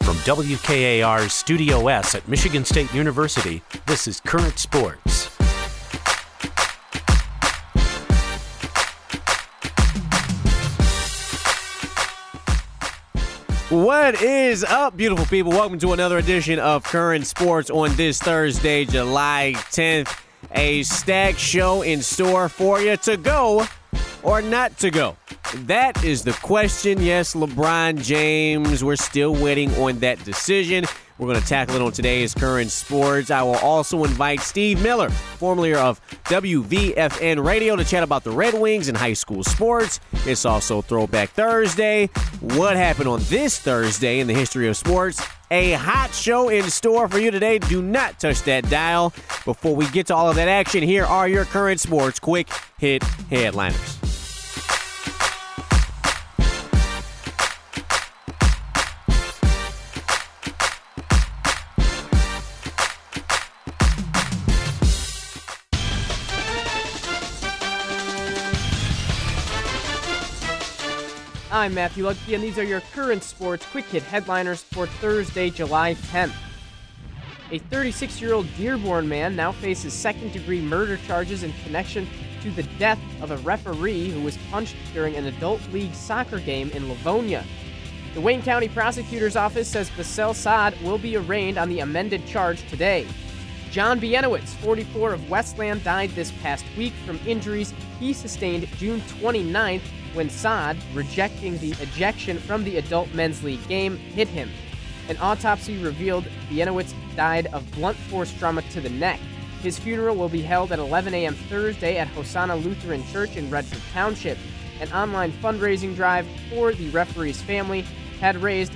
From WKAR's Studio S at Michigan State University, this is Current Sports. What is up, beautiful people? Welcome to another edition of Current Sports on this Thursday, July 10th. A stacked show in store for you. To go or not to go? That is the question. Yes, LeBron James, we're still waiting on that decision. We're going to tackle it on today's Current Sports. I will also invite Steve Miller, formerly of WVFN Radio, to chat about the Red Wings and high school sports. It's also Throwback Thursday. What happened on this Thursday in the history of sports? A hot show in store for you today. Do not touch that dial. Before we get to all of that action, here are your Current Sports quick hit headliners. I'm Matthew Lucky, and these are your Current Sports Quick Hit headliners for Thursday, July 10th. A 36-year-old Dearborn man now faces second-degree murder charges in connection to the death of a referee who was punched during an adult league soccer game in Livonia. The Wayne County Prosecutor's Office says Basel Saad will be arraigned on the amended charge today. John Bienowitz, 44, of Westland, died this past week from injuries he sustained June 29th when Saad, rejecting the ejection from the adult men's league game, hit him. An autopsy revealed Bienowitz died of blunt force trauma to the neck. His funeral will be held at 11 a.m. Thursday at Hosanna Lutheran Church in Redford Township. An online fundraising drive for the referee's family had raised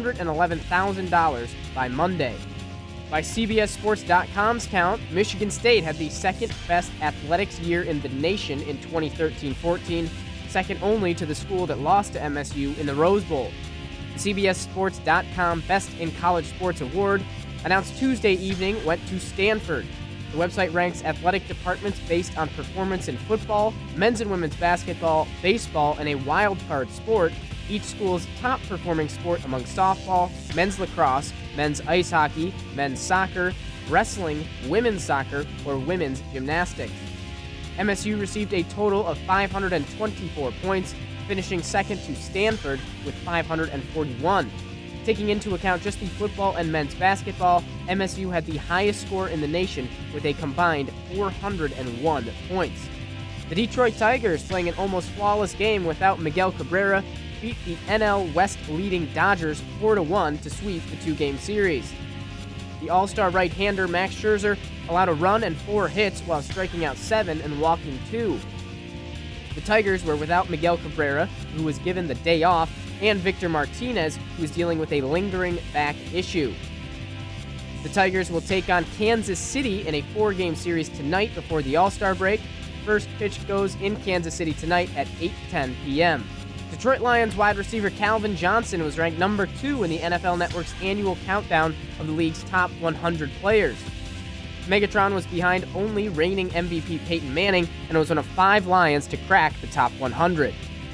$111,000 by Monday. By CBSSports.com's count, Michigan State had the second-best athletics year in the nation in 2013-14, second only to the school that lost to MSU in the Rose Bowl. The CBSSports.com Best in College Sports Award, announced Tuesday evening, went to Stanford. The website ranks athletic departments based on performance in football, men's and women's basketball, baseball, and a wild card sport, each school's top-performing sport among softball, men's lacrosse, men's ice hockey, men's soccer, wrestling, women's soccer, or women's gymnastics. MSU received a total of 524 points, finishing second to Stanford with 541. Taking into account just the football and men's basketball, MSU had the highest score in the nation with a combined 401 points. The Detroit Tigers, playing an almost flawless game without Miguel Cabrera, beat the NL West leading Dodgers 4-1 to sweep the two-game series. The All-Star right-hander Max Scherzer allowed a run and 4 hits while striking out 7 and walking 2. The Tigers were without Miguel Cabrera, who was given the day off, and Victor Martinez, who is dealing with a lingering back issue. The Tigers will take on Kansas City in a 4-game series tonight before the All-Star break. First pitch goes in Kansas City tonight at 8:10 p.m. Detroit Lions wide receiver Calvin Johnson was ranked number 2 in the NFL Network's annual countdown of the league's top 100 players. Megatron was behind only reigning MVP Peyton Manning and was one of 5 Lions to crack the top 100.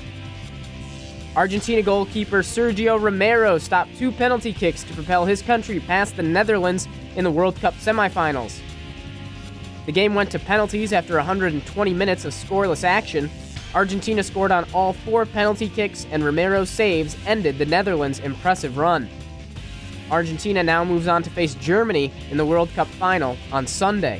Argentina goalkeeper Sergio Romero stopped 2 penalty kicks to propel his country past the Netherlands in the World Cup semifinals. The game went to penalties after 120 minutes of scoreless action. Argentina scored on all 4 penalty kicks, and Romero's saves ended the Netherlands' impressive run. Argentina now moves on to face Germany in the World Cup final on Sunday.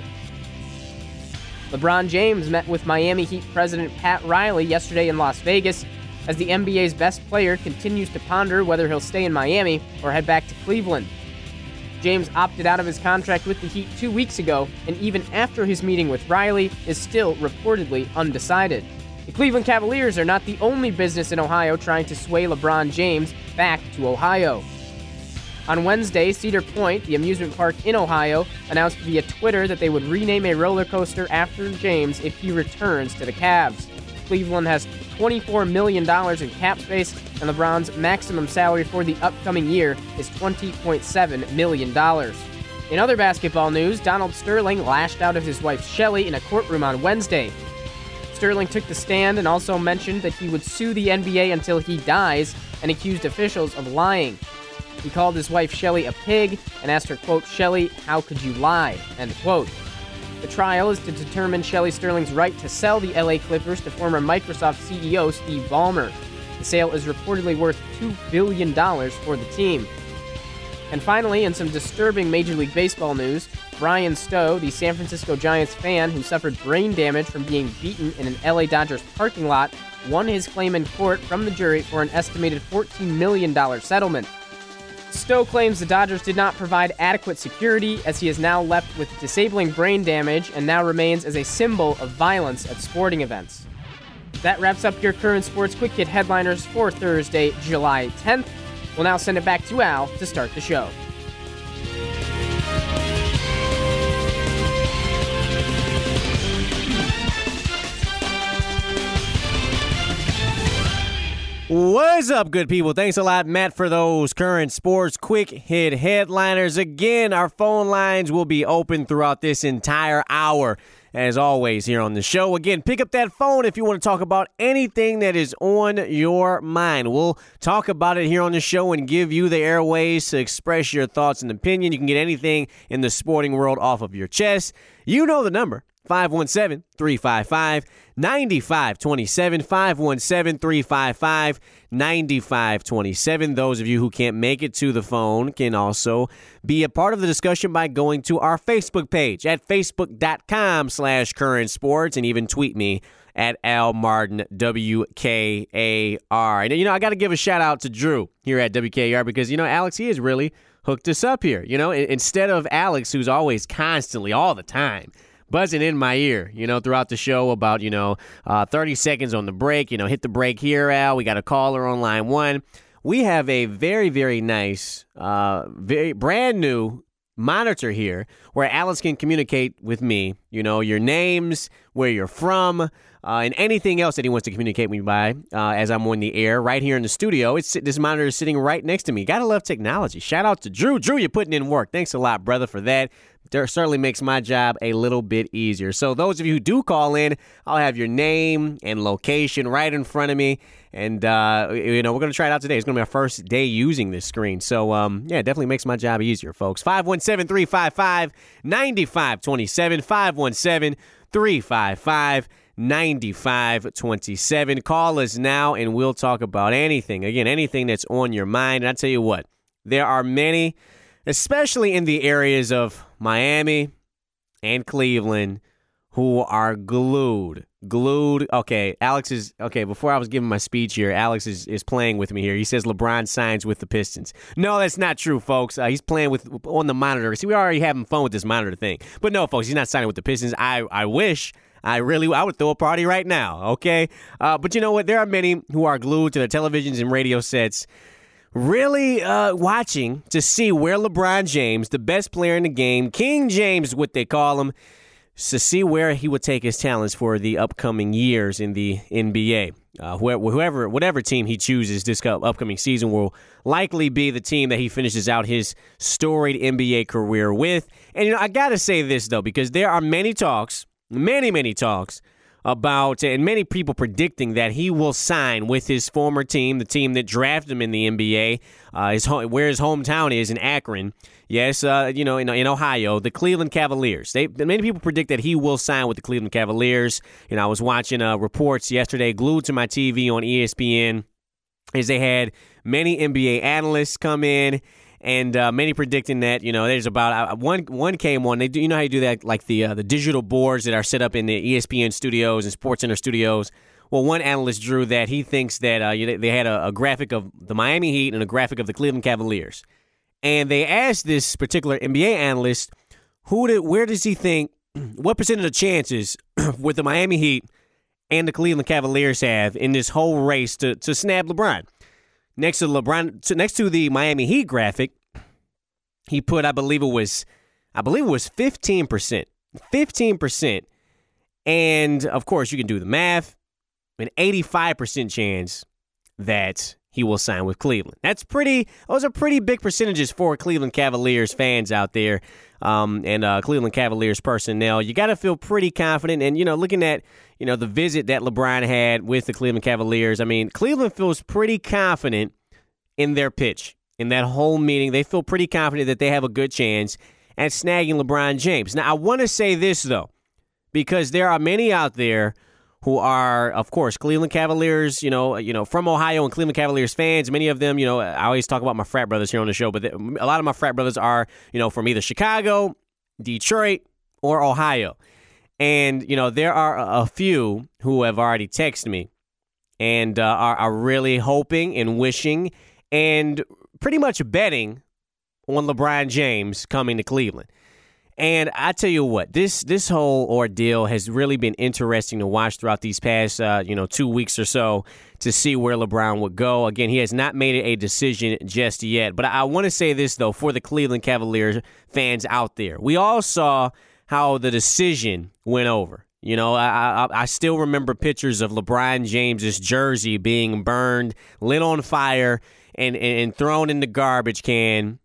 LeBron James met with Miami Heat president Pat Riley yesterday in Las Vegas as the NBA's best player continues to ponder whether he'll stay in Miami or head back to Cleveland. James opted out of his contract with the Heat 2 weeks ago, and even after his meeting with Riley, is still reportedly undecided. The Cleveland Cavaliers are not the only business in Ohio trying to sway LeBron James back to Ohio. On Wednesday, Cedar Point, the amusement park in Ohio, announced via Twitter that they would rename a roller coaster after James if he returns to the Cavs. Cleveland has $24 million in cap space, and LeBron's maximum salary for the upcoming year is $20.7 million. In other basketball news, Donald Sterling lashed out at his wife Shelley in a courtroom on Wednesday. Sterling took the stand and also mentioned that he would sue the NBA until he dies and accused officials of lying. He called his wife Shelley a pig and asked her, quote, "Shelley, how could you lie?" end quote. The trial is to determine Shelley Sterling's right to sell the LA Clippers to former Microsoft CEO Steve Ballmer. The sale is reportedly worth $2 billion for the team. And finally, in some disturbing Major League Baseball news, Brian Stowe, the San Francisco Giants fan who suffered brain damage from being beaten in an LA Dodgers parking lot, won his claim in court from the jury for an estimated $14 million settlement. Stowe claims the Dodgers did not provide adequate security, as he is now left with disabling brain damage and now remains as a symbol of violence at sporting events. That wraps up your Current Sports Quick Hit headliners for Thursday, July 10th. We'll now send it back to Al to start the show. What's up, good people? Thanks a lot, Matt, for those Current Sports Quick Hit headliners. Again, our phone lines will be open throughout this entire hour, as always, here on the show. Again, pick up that phone if you want to talk about anything that is on your mind. We'll talk about it here on the show and give you the airways to express your thoughts and opinion. You can get anything in the sporting world off of your chest. You know the number. 517-355-9527, 517-355-9527. Those of you who can't make it to the phone can also be a part of the discussion by going to our Facebook page at facebook.com/current sports and even tweet me at Al Martin, WKAR. And, I got to give a shout out to Drew here at WKAR because, Alex, he has really hooked us up here. Instead of Alex, who's always constantly, all the time, buzzing in my ear, throughout the show about, 30 seconds on the break, hit the break here, Al. We got a caller on line one. We have a very, very nice, very brand new monitor here where Alex can communicate with me, your names, where you're from, and anything else that he wants to communicate with me by as I'm on the air right here in the studio. This monitor is sitting right next to me. Gotta love technology. Shout out to Drew. Drew, you're putting in work. Thanks a lot, brother, for that. That certainly makes my job a little bit easier. So those of you who do call in, I'll have your name and location right in front of me. And, we're going to try it out today. It's going to be our first day using this screen. So, it definitely makes my job easier, folks. 517-355-9527, 517-355-9527. Call us now, and we'll talk about anything. Again, anything that's on your mind. And I tell you what, there are many, especially in the areas of Miami and Cleveland, who are glued. Okay, before I was giving my speech here, Alex is playing with me here. He says LeBron signs with the Pistons. No, that's not true, folks. He's playing on the monitor. See, we already having fun with this monitor thing. But no, folks, he's not signing with the Pistons. I wish. I would throw a party right now, okay? But you know what? There are many who are glued to their televisions and radio sets, really watching to see where LeBron James, the best player in the game, King James, what they call him, to see where he would take his talents for the upcoming years in the NBA. Whatever team he chooses this upcoming season will likely be the team that he finishes out his storied NBA career with. And, I got to say this, though, because there are many talks about, and many people predicting that he will sign with his former team, the team that drafted him in the NBA, where his hometown is in Akron. Yes, in Ohio, the Cleveland Cavaliers. Many people predict that he will sign with the Cleveland Cavaliers. I was watching reports yesterday, glued to my TV on ESPN, as they had many NBA analysts come in. And many predicting that, there's about one came on. They do, how you do that, like the digital boards that are set up in the ESPN studios and SportsCenter studios. Well, one analyst drew that he thinks that they had a graphic of the Miami Heat and a graphic of the Cleveland Cavaliers, and they asked this particular NBA analyst, where does he think, what percentage of the chances with the Miami Heat and the Cleveland Cavaliers have in this whole race to snab LeBron? Next to the Miami Heat graphic, he put, I believe it was 15%. 15%. And, of course, you can do the math. An 85% chance that he will sign with Cleveland. Those are pretty big percentages for Cleveland Cavaliers fans out there and Cleveland Cavaliers personnel. You got to feel pretty confident. And, looking at, the visit that LeBron had with the Cleveland Cavaliers, I mean, Cleveland feels pretty confident in their pitch. in that whole meeting, they feel pretty confident that they have a good chance at snagging LeBron James. Now, I want to say this, though, because there are many out there who are, of course, Cleveland Cavaliers, from Ohio and Cleveland Cavaliers fans. Many of them, I always talk about my frat brothers here on the show, but a lot of my frat brothers are, from either Chicago, Detroit, or Ohio. And, there are a few who have already texted me and are really hoping and wishing and pretty much betting on LeBron James coming to Cleveland. And I tell you what, this whole ordeal has really been interesting to watch throughout these past, 2 weeks or so to see where LeBron would go. Again, he has not made a decision just yet. But I want to say this, though, for the Cleveland Cavaliers fans out there. We all saw how the decision went over. I still remember pictures of LeBron James's jersey being burned, lit on fire, and thrown in the garbage can.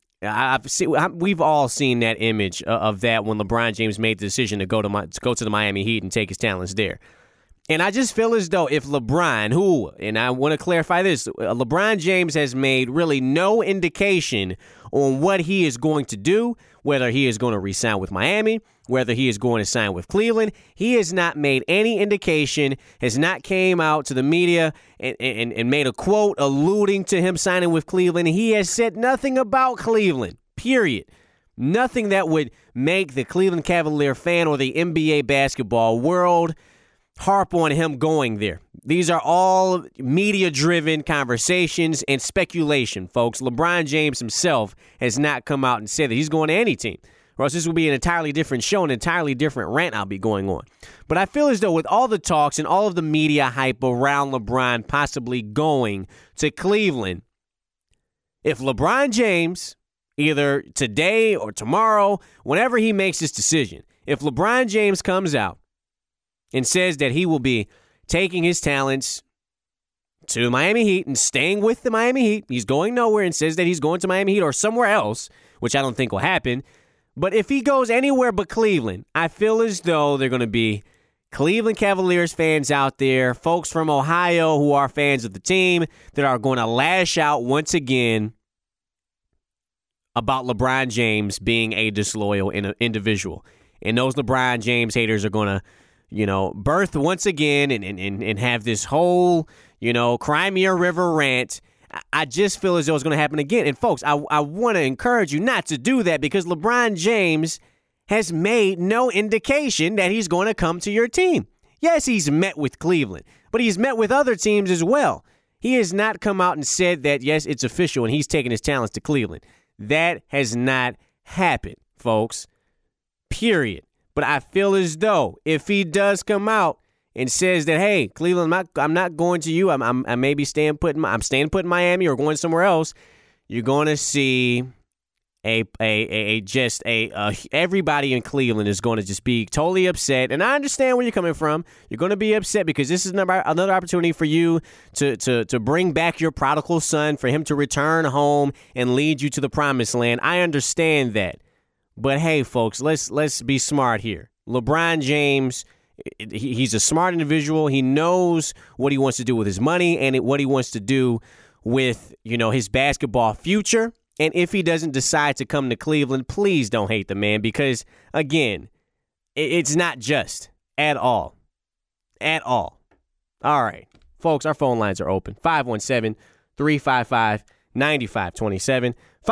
We've all seen that image of that when LeBron James made the decision to go to the Miami Heat and take his talents there. And I just feel as though if LeBron, and I want to clarify this, LeBron James has made really no indication on what he is going to do, whether he is going to re-sign with Miami, whether he is going to sign with Cleveland. He has not made any indication, has not came out to the media and made a quote alluding to him signing with Cleveland. He has said nothing about Cleveland, period. Nothing that would make the Cleveland Cavalier fan or the NBA basketball world harp on him going there. These are all media-driven conversations and speculation, folks. LeBron James himself has not come out and said that he's going to any team, or else this will be an entirely different show, an entirely different rant I'll be going on. But I feel as though with all the talks and all of the media hype around LeBron possibly going to Cleveland, if LeBron James, either today or tomorrow, whenever he makes this decision, if LeBron James comes out and says that he will be taking his talents to the Miami Heat and staying with the Miami Heat, he's going nowhere, and says that he's going to Miami Heat or somewhere else, which I don't think will happen. But if he goes anywhere but Cleveland, I feel as though they're going to be Cleveland Cavaliers fans out there, folks from Ohio who are fans of the team that are going to lash out once again about LeBron James being a disloyal individual. And those LeBron James haters are going to birth once again and have this whole, Crimea River rant. I just feel as though it's going to happen again. And folks, I want to encourage you not to do that because LeBron James has made no indication that he's going to come to your team. Yes, he's met with Cleveland, but he's met with other teams as well. He has not come out and said that, yes, it's official and he's taking his talents to Cleveland. That has not happened, folks. Period. But I feel as though if he does come out and says that, hey, Cleveland, I'm not going to you. I may be staying put in Miami or going somewhere else. You're going to see everybody in Cleveland is going to just be totally upset. And I understand where you're coming from. You're going to be upset because this is another opportunity for you to bring back your prodigal son, for him to return home and lead you to the promised land. I understand that. But hey, folks, let's be smart here. LeBron James, he's a smart individual. He knows what he wants to do with his money and what he wants to do with, his basketball future. And if he doesn't decide to come to Cleveland, please don't hate the man because, again, it's not just at all. At all. All right. Folks, our phone lines are open. 517-355-9527.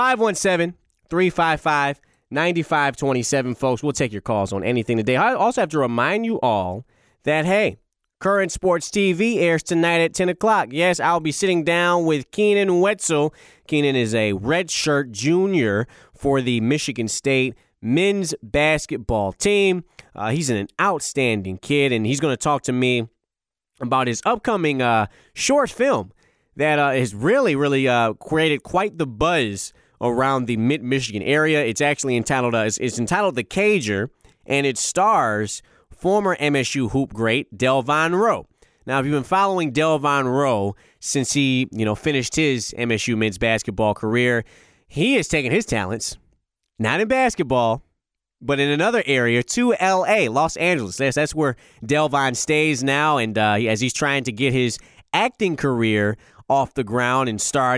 517-355-9527, folks. We'll take your calls on anything today. I also have to remind you all that, hey, Current Sports TV airs tonight at 10 o'clock. Yes, I'll be sitting down with Keenan Wetzel. Keenan is a redshirt junior for the Michigan State men's basketball team. He's an outstanding kid, and he's going to talk to me about his upcoming short film that has really created quite the buzz around the mid-Michigan area. It's actually entitled The Cager, and it stars former MSU hoop great Delvon Rowe. Now, if you've been following Delvon Rowe since he, finished his MSU men's basketball career, he has taken his talents, not in basketball, but in another area, to L.A., Los Angeles. That's where Delvon stays now, and as he's trying to get his acting career off the ground and started.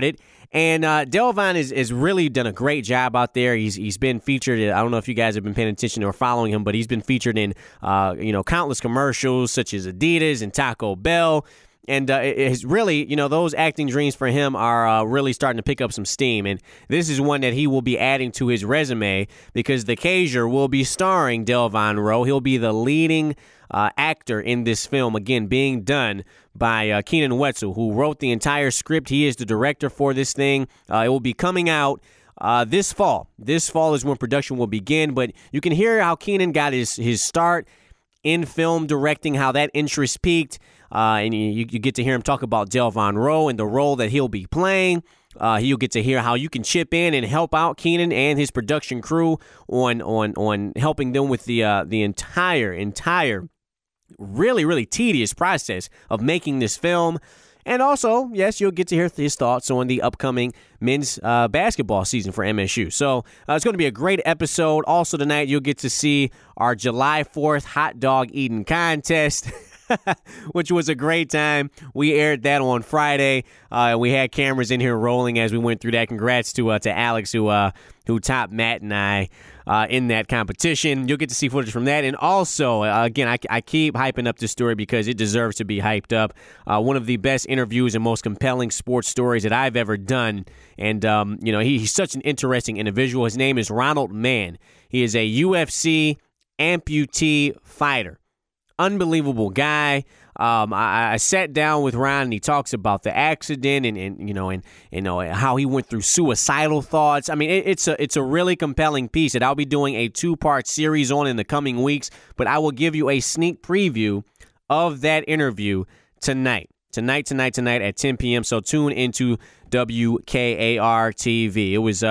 And Delvon has really done a great job out there. He's been featured. I don't know if you guys have been paying attention or following him, but he's been featured in countless commercials such as Adidas and Taco Bell. And it's really, those acting dreams for him are really starting to pick up some steam. And this is one that he will be adding to his resume because The Kaiser will be starring Delvon Roe. He'll be the leading actor in this film, again, being done by Keenan Wetzel, who wrote the entire script. He is the director for this thing. It will be coming out this fall. This fall is when production will begin. But you can hear how Keenan got his start in film directing, how that interest peaked. And you get to hear him talk about Delvon Roe and the role that he'll be playing. You'll get to hear how you can chip in and help out Keenan and his production crew on helping them with the entire really, really tedious process of making this film. And also, yes, you'll get to hear his thoughts on the upcoming men's basketball season for MSU. So it's going to be a great episode. Also tonight, you'll get to see our July 4th hot dog eating contest, which was a great time. We aired that on Friday. We had cameras in here rolling as we went through that. Congrats to Alex who topped Matt and I in that competition. You'll get to see footage from that. And also, again, I keep hyping up this story because it deserves to be hyped up. One of the best interviews and most compelling sports stories that I've ever done. And, he's such an interesting individual. His name is Ronald Mann. He is a UFC amputee fighter. Unbelievable guy. I sat down with Ron and he talks about the accident and how he went through suicidal thoughts. I mean, it's a really compelling piece that I'll be doing a 2-part series on in the coming weeks, but I will give you a sneak preview of that interview tonight. Tonight at 10 p.m. So tune into WKAR TV. It was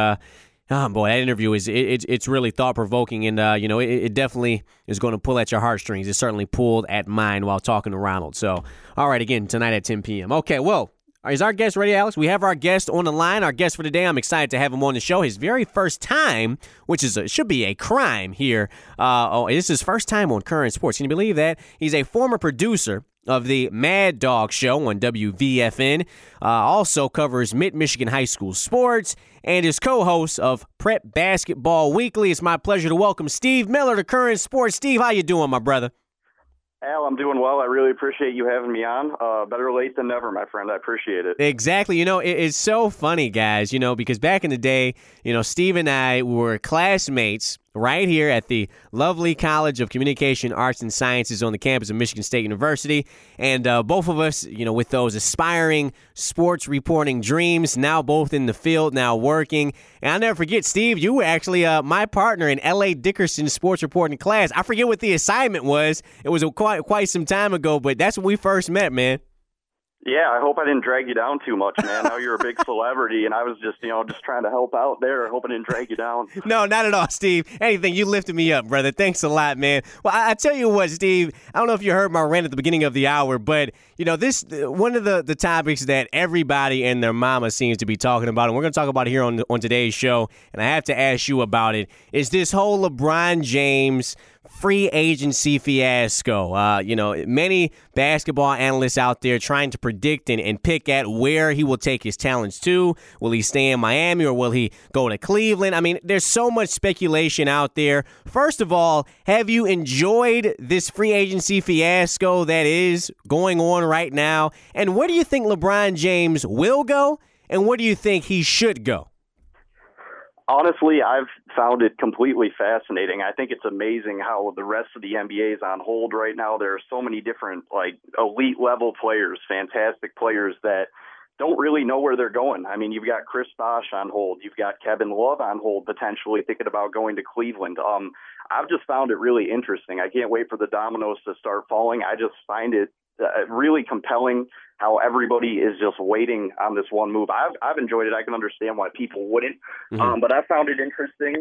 oh boy, that interview it's really thought provoking, and it definitely is going to pull at your heartstrings. It certainly pulled at mine while talking to Ronald. So, all right, again tonight at 10 p.m. Okay, well, is our guest ready, Alex? We have our guest on the line. Our guest for today, I'm excited to have him on the show. His very first time, which should be a crime here. This is his first time on Current Sports. Can you believe that? He's a former producer of the Mad Dog Show on WVFN, also covers Mid-Michigan High School sports, and is co-host of Prep Basketball Weekly. It's my pleasure to welcome Steve Miller to Current Sports. Steve, how you doing, my brother? Al, I'm doing well. I really appreciate you having me on. Better late than never, my friend. I appreciate it. Exactly. It's so funny, guys, because back in the day, Steve and I were classmates right here at the lovely College of Communication, Arts, and Sciences on the campus of Michigan State University. And both of us, with those aspiring sports reporting dreams, now both in the field, now working. And I'll never forget, Steve, you were actually my partner in L.A. Dickerson's sports reporting class. I forget what the assignment was. It was quite some time ago, but that's when we first met, man. Yeah, I hope I didn't drag you down too much, man. Now you're a big celebrity, and I was just trying to help out there. I hope I didn't drag you down. No, not at all, Steve. Anything, you lifted me up, brother. Thanks a lot, man. Well, I tell you what, Steve, I don't know if you heard my rant at the beginning of the hour, but, this one of the topics that everybody and their mama seems to be talking about, and we're going to talk about it here on today's show, and I have to ask you about it, is this whole LeBron James free agency fiasco. Many basketball analysts out there trying to predict and pick at where he will take his talents to. Will he stay in Miami or will he go to Cleveland? I mean, there's so much speculation out there. First of all, have you enjoyed this free agency fiasco that is going on right now? And where do you think LeBron James will go? And where do you think he should go? Honestly, I've found it completely fascinating. I think it's amazing how the rest of the NBA is on hold right now. There are so many different, elite level players, fantastic players that don't really know where they're going. I mean, you've got Chris Bosh on hold. You've got Kevin Love on hold, potentially thinking about going to Cleveland. I've just found it really interesting. I can't wait for the dominoes to start falling. I just find it really compelling how everybody is just waiting on this one move. I've enjoyed it. I can understand why people wouldn't, but I found it interesting.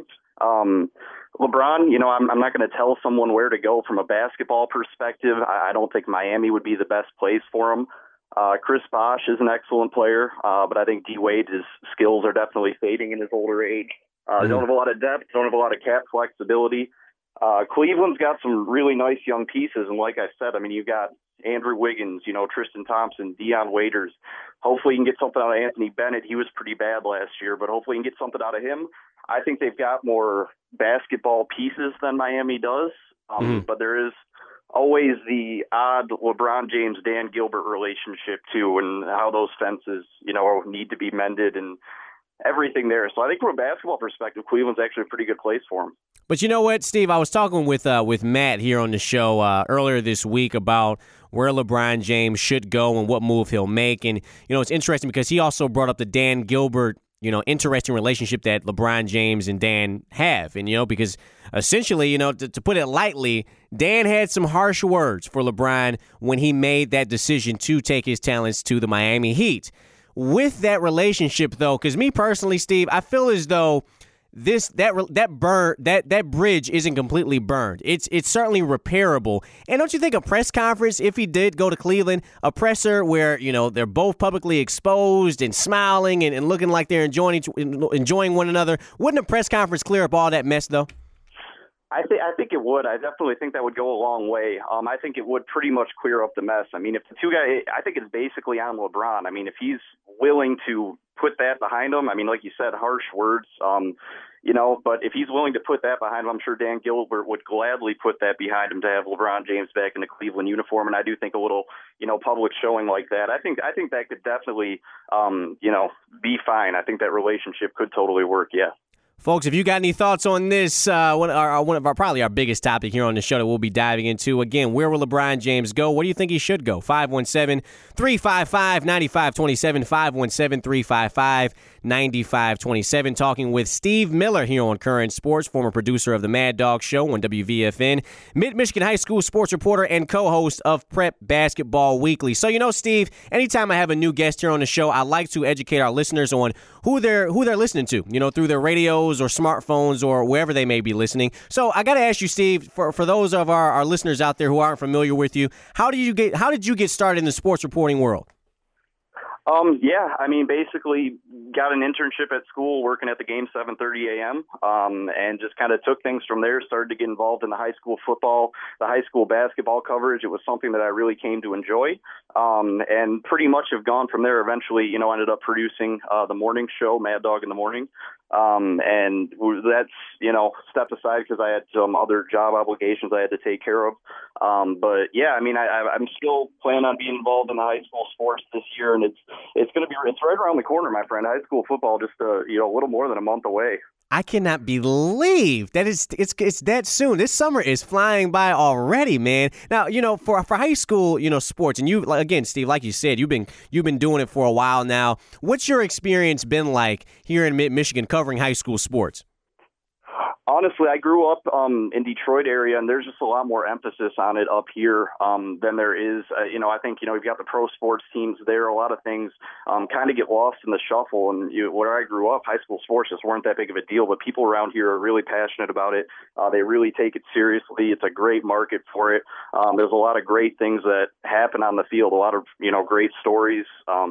LeBron, I'm not going to tell someone where to go from a basketball perspective. I don't think Miami would be the best place for him. Chris Bosh is an excellent player, but I think D-Wade, his skills are definitely fading in his older age. They don't have a lot of depth, don't have a lot of cap flexibility. Cleveland's got some really nice young pieces, and like I said, I mean, you've got Andrew Wiggins, Tristan Thompson, Deion Waiters. Hopefully you can get something out of Anthony Bennett. He was pretty bad last year, but hopefully you can get something out of him. I think they've got more basketball pieces than Miami does, but there is always the odd LeBron James, Dan Gilbert relationship too, and how those fences, need to be mended and everything there. So I think from a basketball perspective, Cleveland's actually a pretty good place for him. But you know what, Steve? I was talking with Matt here on the show earlier this week about where LeBron James should go and what move he'll make. And, it's interesting because he also brought up the Dan Gilbert, interesting relationship that LeBron James and Dan have. And, because essentially, to put it lightly, Dan had some harsh words for LeBron when he made that decision to take his talents to the Miami Heat. With that relationship, though, because me personally, Steve, I feel as though that bridge isn't completely burned. It's certainly repairable. And don't you think a press conference, if he did go to Cleveland, a presser where they're both publicly exposed and smiling and looking like they're enjoying one another, wouldn't a press conference clear up all that mess, though? I think it would. I definitely think that would go a long way. I think it would pretty much clear up the mess. I mean, if the two guys, I think it's basically on LeBron. I mean, if he's willing to put that behind him, I mean, like you said, harsh words, but if he's willing to put that behind him, I'm sure Dan Gilbert would gladly put that behind him to have LeBron James back in the Cleveland uniform. And I do think a little, public showing like that, I think that could definitely, be fine. I think that relationship could totally work. Yeah. Folks, if you got any thoughts on this, one of our probably our biggest topic here on the show that we'll be diving into, again, where will LeBron James go? Where do you think he should go? 517-355-9527, 517-355-9527. Talking with Steve Miller here on Current Sports, former producer of the Mad Dog Show on WVFN, Mid-Michigan High School sports reporter and co-host of Prep Basketball Weekly. So, Steve, anytime I have a new guest here on the show, I like to educate our listeners on who they're listening to, through their radios or smartphones or wherever they may be listening. So I got to ask you, Steve, for those of our listeners out there who aren't familiar with you, how did you get started in the sports reporting world? Basically got an internship at school working at the game 7:30 a.m. And just kind of took things from there, started to get involved in the high school football, the high school basketball coverage. It was something that I really came to enjoy, and pretty much have gone from there. Eventually, ended up producing the morning show, Mad Dog in the Morning. And that's, stepped aside because I had some other job obligations I had to take care of. But yeah, I'm still planning on being involved in the high school sports this year, and it's right around the corner, my friend. High school football just a little more than a month away. I cannot believe that it's that soon. This summer is flying by already, man. Now, for high school, sports, and you, again, Steve, like you said, you've been doing it for a while now. What's your experience been like here in Mid-Michigan covering high school sports? Honestly, I grew up in Detroit area, and there's just a lot more emphasis on it up here than there is. I think, we've got the pro sports teams there. A lot of things kind of get lost in the shuffle. And where I grew up, high school sports just weren't that big of a deal. But people around here are really passionate about it. They really take it seriously. It's a great market for it. There's a lot of great things that happen on the field, a lot of, great stories.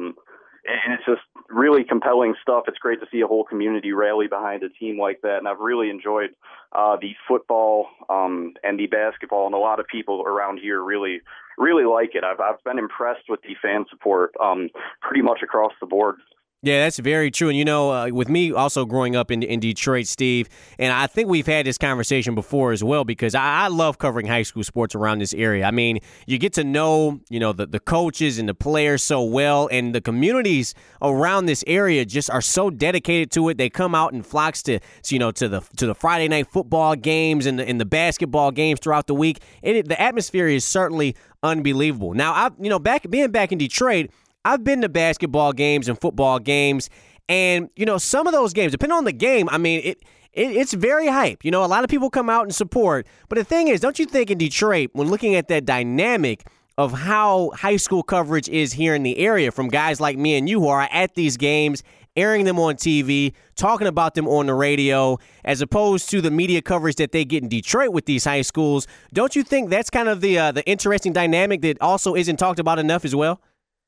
And it's just really compelling stuff. It's great to see a whole community rally behind a team like that. And I've really enjoyed the football and the basketball, and a lot of people around here really, really like it. I've been impressed with the fan support pretty much across the board. Yeah, that's very true. And, with me also growing up in Detroit, Steve, and I think we've had this conversation before as well, because I love covering high school sports around this area. I mean, you get to know, the coaches and the players so well, and the communities around this area just are so dedicated to it. They come out in flocks to the Friday night football games and the basketball games throughout the week. The atmosphere is certainly unbelievable. Now, being back in Detroit, I've been to basketball games and football games, and, some of those games, depending on the game, it's very hype. A lot of people come out and support. But the thing is, don't you think in Detroit, when looking at that dynamic of how high school coverage is here in the area, from guys like me and you who are at these games, airing them on TV, talking about them on the radio, as opposed to the media coverage that they get in Detroit with these high schools, don't you think that's kind of the interesting dynamic that also isn't talked about enough as well?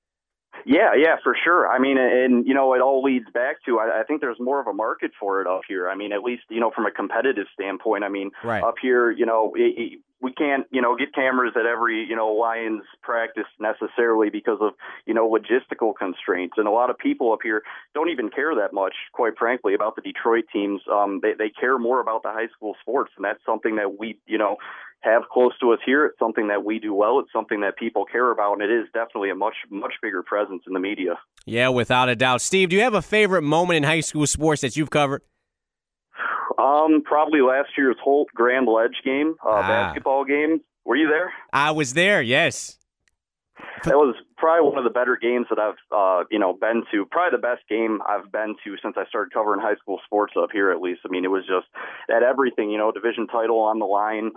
Yeah, for sure. It all leads back to, I think there's more of a market for it up here. At least, from a competitive standpoint. Right. Up here, we can't, get cameras at every, Lions practice necessarily because of, logistical constraints. And a lot of people up here don't even care that much, quite frankly, about the Detroit teams. They care more about the high school sports, and that's something that we, have close to us here. It's something that we do well. It's something that people care about, and it is definitely a much, much bigger presence in the media. Yeah, without a doubt. Steve, do you have a favorite moment in high school sports that you've covered? Probably last year's Holt Grand Ledge game, basketball game. Were you there? I was there, yes. That was probably one of the better games that I've, been to. Probably the best game I've been to since I started covering high school sports up here, at least. I mean, it was just at everything, division title on the line,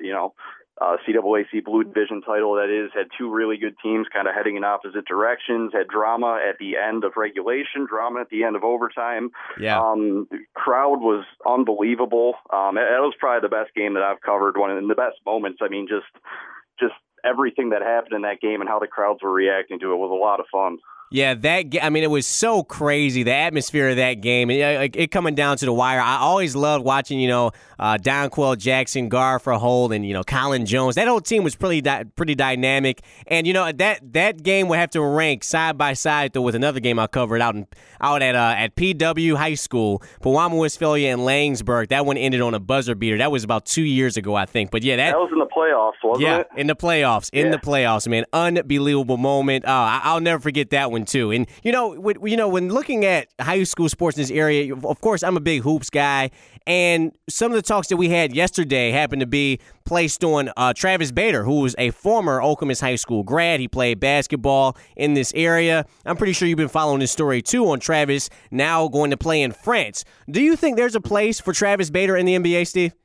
CAAC Blue Division title, that is, had two really good teams kind of heading in opposite directions, had drama at the end of regulation, drama at the end of overtime. Yeah. The crowd was unbelievable. That was probably the best game that I've covered, one of the best moments. I mean, just everything that happened in that game and how the crowds were reacting to it was a lot of fun. Yeah, it was so crazy, the atmosphere of that game. It coming down to the wire. I always loved watching, Donquell Jackson, Garfa Holt, and, Colin Jones. That whole team was pretty dynamic. And, that game would have to rank side by side, though, with another game I covered out at PW High School, Pewamo, Westphalia, and Langsburg. That one ended on a buzzer beater. That was about 2 years ago, I think. But, yeah, that was in the playoffs, wasn't it? Yeah, in the playoffs, man. Unbelievable moment. I'll never forget that one, too. And, when looking at high school sports in this area, of course, I'm a big hoops guy. And some of the talks that we had yesterday happened to be placed on Travis Bader, who was a former Okemos High School grad. He played basketball in this area. I'm pretty sure you've been following this story, too, on Travis now going to play in France. Do you think there's a place for Travis Bader in the NBA, Steve?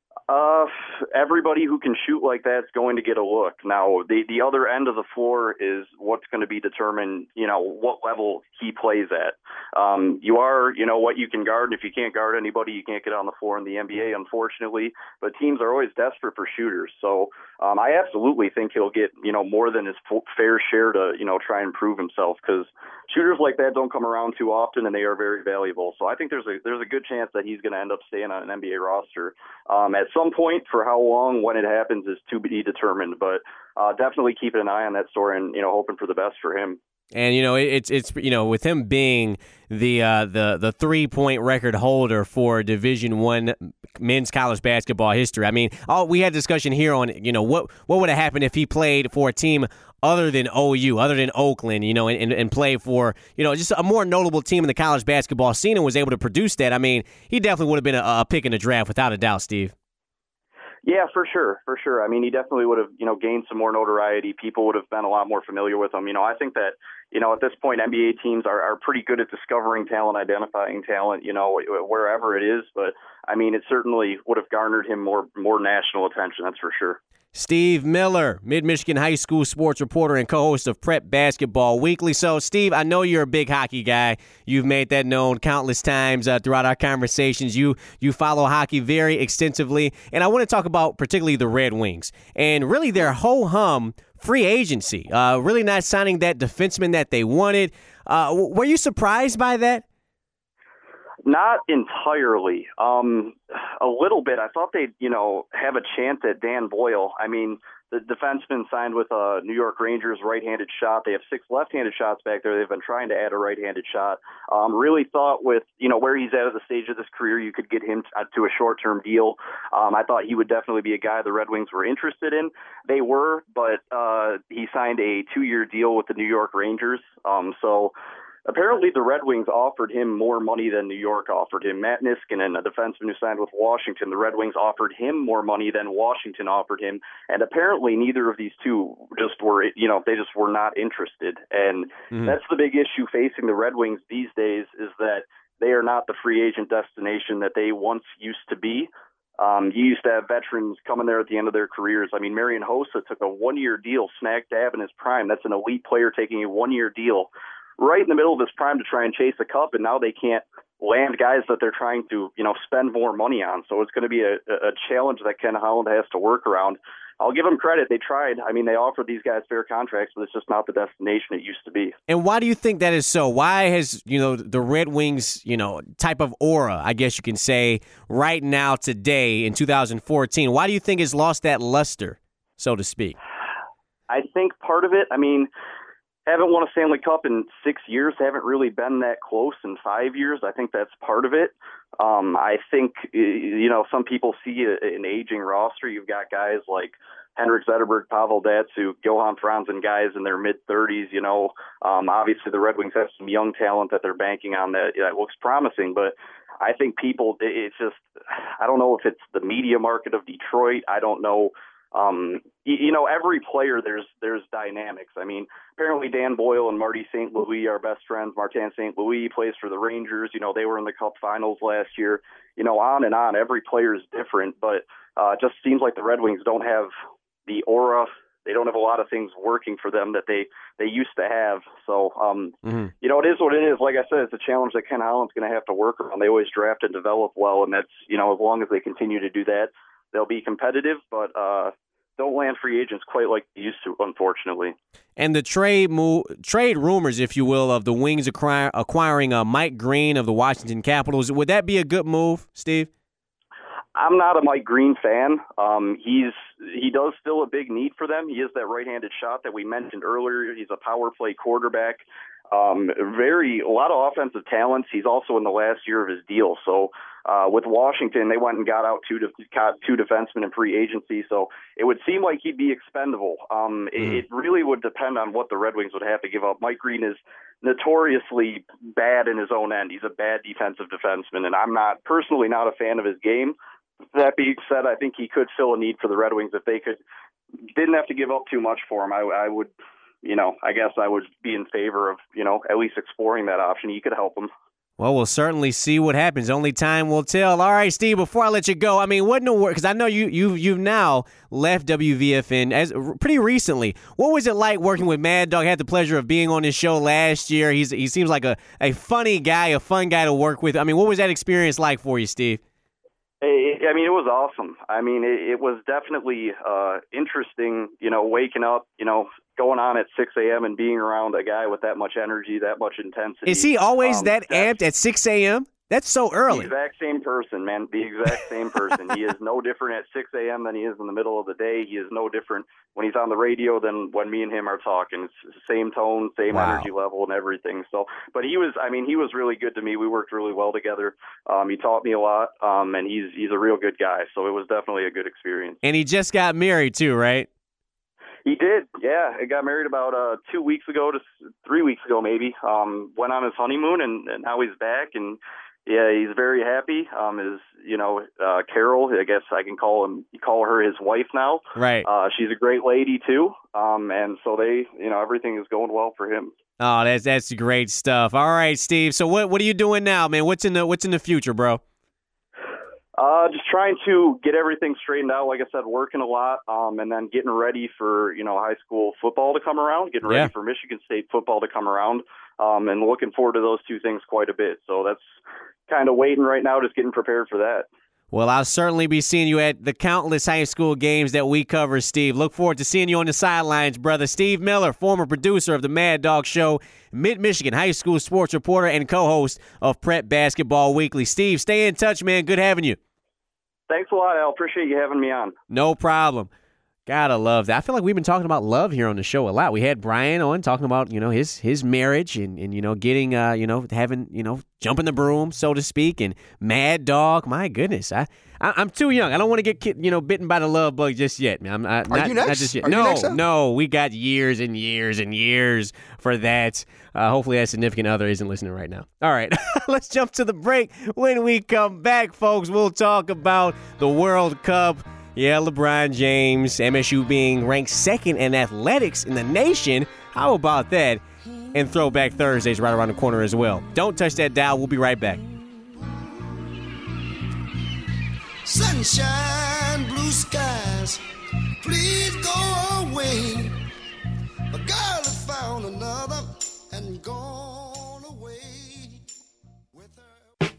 Everybody who can shoot like that is going to get a look. Now, the other end of the floor is what's going to be determined, what level he plays at. You are, what you can guard. If you can't guard anybody, you can't get on the floor in the NBA, unfortunately. But teams are always desperate for shooters. So I absolutely think he'll get, more than his fair share to, try and prove himself, because shooters like that don't come around too often, and they are very valuable. So I think there's a good chance that he's going to end up staying on an NBA roster at some point. For how long, when it happens, is to be determined. But definitely keeping an eye on that story and hoping for the best for him. And it's with him being the 3-point record holder for Division I men's college basketball history. I mean, we had discussion here on what would have happened if he played for a team other than OU, other than Oakland, and play for just a more notable team in the college basketball scene, and was able to produce that. I mean, he definitely would have been a pick in the draft without a doubt, Steve. Yeah, for sure. I mean, he definitely would have, gained some more notoriety. People would have been a lot more familiar with him. I think that, at this point, NBA teams are pretty good at discovering talent, identifying talent, wherever it is. But, I mean, it certainly would have garnered him more national attention, that's for sure. Steve Miller, Mid-Michigan High School sports reporter and co-host of Prep Basketball Weekly. So, Steve, I know you're a big hockey guy. You've made that known countless times throughout our conversations. You follow hockey very extensively, and I want to talk about particularly the Red Wings and really their ho-hum free agency, really not signing that defenseman that they wanted. Were you surprised by that? Not entirely. A little bit. I thought they'd, have a chance at Dan Boyle. I mean, the defenseman signed with New York Rangers, right-handed shot. They have 6 left-handed shots back there. They've been trying to add a right-handed shot. Really thought with, where he's at the stage of his career, you could get him to a short-term deal. I thought he would definitely be a guy the Red Wings were interested in. They were, but he signed a 2-year deal with the New York Rangers. So apparently the Red Wings offered him more money than New York offered him. Matt Niskanen, a defenseman who signed with Washington, the Red Wings offered him more money than Washington offered him. And apparently neither of these two just were, they just were not interested. And that's the big issue facing the Red Wings these days, is that they are not the free agent destination that they once used to be. You used to have veterans coming there at the end of their careers. I mean, Marian Hossa took a 1-year deal, smack dab in his prime. That's an elite player taking a 1-year deal right in the middle of his prime to try and chase a cup, and now they can't land guys that they're trying to, spend more money on. So it's going to be a challenge that Ken Holland has to work around. I'll give them credit. They tried. I mean, they offered these guys fair contracts, but it's just not the destination it used to be. And why do you think that is so? Why has, the Red Wings, type of aura, I guess you can say, right now, today, in 2014, why do you think it's lost that luster, so to speak? I think part of it, I mean, haven't won a Stanley Cup in 6 years, haven't really been that close in 5 years. I think that's part of it. I think, some people see an aging roster. You've got guys like Henrik Zetterberg, Pavel Datsyuk, Johan Franzen, guys in their mid-30s, obviously the Red Wings have some young talent that they're banking on that looks promising, but I think it's just, I don't know if it's the media market of Detroit. I don't know. Every player, there's dynamics. I mean, apparently Dan Boyle and Marty St. Louis are best friends. Martin St. Louis plays for the Rangers. They were in the Cup Finals last year. On and on. Every player is different, but it just seems like the Red Wings don't have the aura. They don't have a lot of things working for them that they used to have. So, it is what it is. Like I said, it's a challenge that Ken Holland's going to have to work on. They always draft and develop well, and that's, as long as they continue to do that, they'll be competitive, but don't land free agents quite like they used to, unfortunately. And the trade rumors, if you will, of the Wings acquiring Mike Green of the Washington Capitals, would that be a good move, Steve? I'm not a Mike Green fan. He does still a big need for them. He is that right-handed shot that we mentioned earlier. He's a power play quarterback. A lot of offensive talents. He's also in the last year of his deal. So with Washington, they went and got out two defensemen in free agency. So it would seem like he'd be expendable. It really would depend on what the Red Wings would have to give up. Mike Green is notoriously bad in his own end. He's a bad defensive defenseman, and I'm personally not a fan of his game. That being said, I think he could fill a need for the Red Wings if they didn't have to give up too much for him. I would, I guess I would be in favor of, at least exploring that option. He could help him. Well, we'll certainly see what happens. Only time will tell. All right, Steve, before I let you go, I mean, what in the world, because I know you've now left WVFN pretty recently. What was it like working with Mad Dog? I had the pleasure of being on his show last year. He seems like a funny guy, a fun guy to work with. I mean, what was that experience like for you, Steve? It was awesome. It was definitely interesting, waking up, going on at 6 a.m. and being around a guy with that much energy, that much intensity. Is he always that amped at 6 a.m.? That's so early. The exact same person, man. The exact same person. He is no different at 6 a.m. than he is in the middle of the day. He is no different when he's on the radio than when me and him are talking. It's the same tone, same energy level and everything. So, but he was really good to me. We worked really well together. He taught me a lot, and he's a real good guy. So it was definitely a good experience. And he just got married too, right? He did, yeah. He got married about 2 weeks ago to 3 weeks ago, maybe. Went on his honeymoon, and now he's back, and yeah, he's very happy. Carol, I guess I can call her his wife now. Right. She's a great lady too. And so everything is going well for him. Oh, that's great stuff. All right, Steve. So what are you doing now, man? What's in the future, bro? Just trying to get everything straightened out. Like I said, working a lot, and then getting ready for, high school football to come around, getting ready for Michigan State football to come around, and looking forward to those two things quite a bit. So that's kind of waiting right now, just getting prepared for that. Well, I'll certainly be seeing you at the countless high school games that we cover, Steve. Look forward to seeing you on the sidelines, brother. Steve Miller, former producer of the Mad Dog Show, Mid-Michigan high school sports reporter, and co-host of Prep Basketball Weekly. Steve, stay in touch, man. Good having you. Thanks a lot, Al. Appreciate you having me on. No problem. Gotta love that. I feel like we've been talking about love here on the show a lot. We had Brian on talking about, his marriage and getting, having, jumping the broom, so to speak, and Mad Dog. My goodness. I'm too young. I don't want to get, bitten by the love bug just yet, man. Are you next? Not just yet. Are you next, no. We got years and years and years for that. Hopefully that significant other isn't listening right now. All right. Let's jump to the break. When we come back, folks, we'll talk about the World Cup. Yeah, LeBron James, MSU being ranked second in athletics in the nation. How about that? And Throwback Thursday's right around the corner as well. Don't touch that dial. We'll be right back. Sunshine, blue skies, please go away. A girl has found another and gone away with her.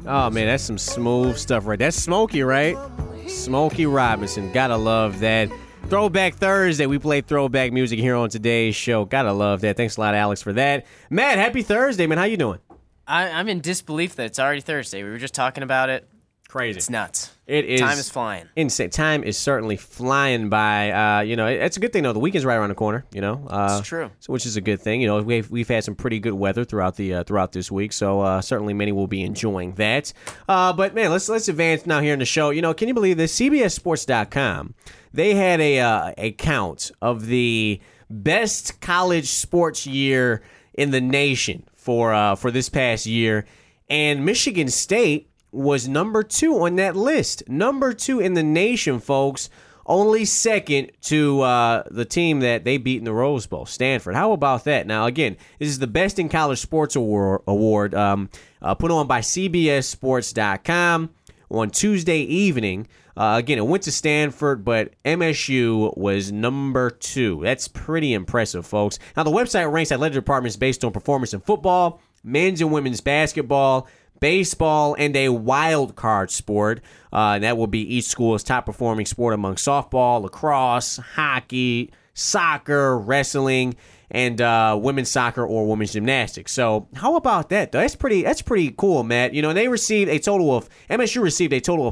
Oh, man, that's some smooth stuff right. That's Smokey, right? Smokey Robinson. Gotta love that. Throwback Thursday. We play throwback music here on today's show. Gotta love that. Thanks a lot, Alex, for that. Matt, happy Thursday, man. How you doing? I'm in disbelief that it's already Thursday. We were just talking about it. Crazy. It's nuts. It is. Time is flying. Insane. Time is certainly flying by. It's a good thing, though. The weekend's right around the corner, It's true. So, which is a good thing. We've had some pretty good weather throughout this week, so certainly many will be enjoying that. But, man, let's advance now here in the show. Can you believe this? CBSSports.com, they had a count of the best college sports year in the nation for this past year, and Michigan State was number 2 on that list. Number 2 in the nation, folks. Only second to the team that they beat in the Rose Bowl, Stanford. How about that? Now, again, this is the Best in College Sports Award put on by CBSSports.com on Tuesday evening. Again, it went to Stanford, but MSU was number 2. That's pretty impressive, folks. Now, the website ranks athletic departments based on performance in football, men's and women's basketball, baseball, and a wild card sport. And that will be each school's top performing sport among softball, lacrosse, hockey, soccer, wrestling, and women's soccer or women's gymnastics. So how about that, though? That's pretty cool, Matt. They MSU received a total of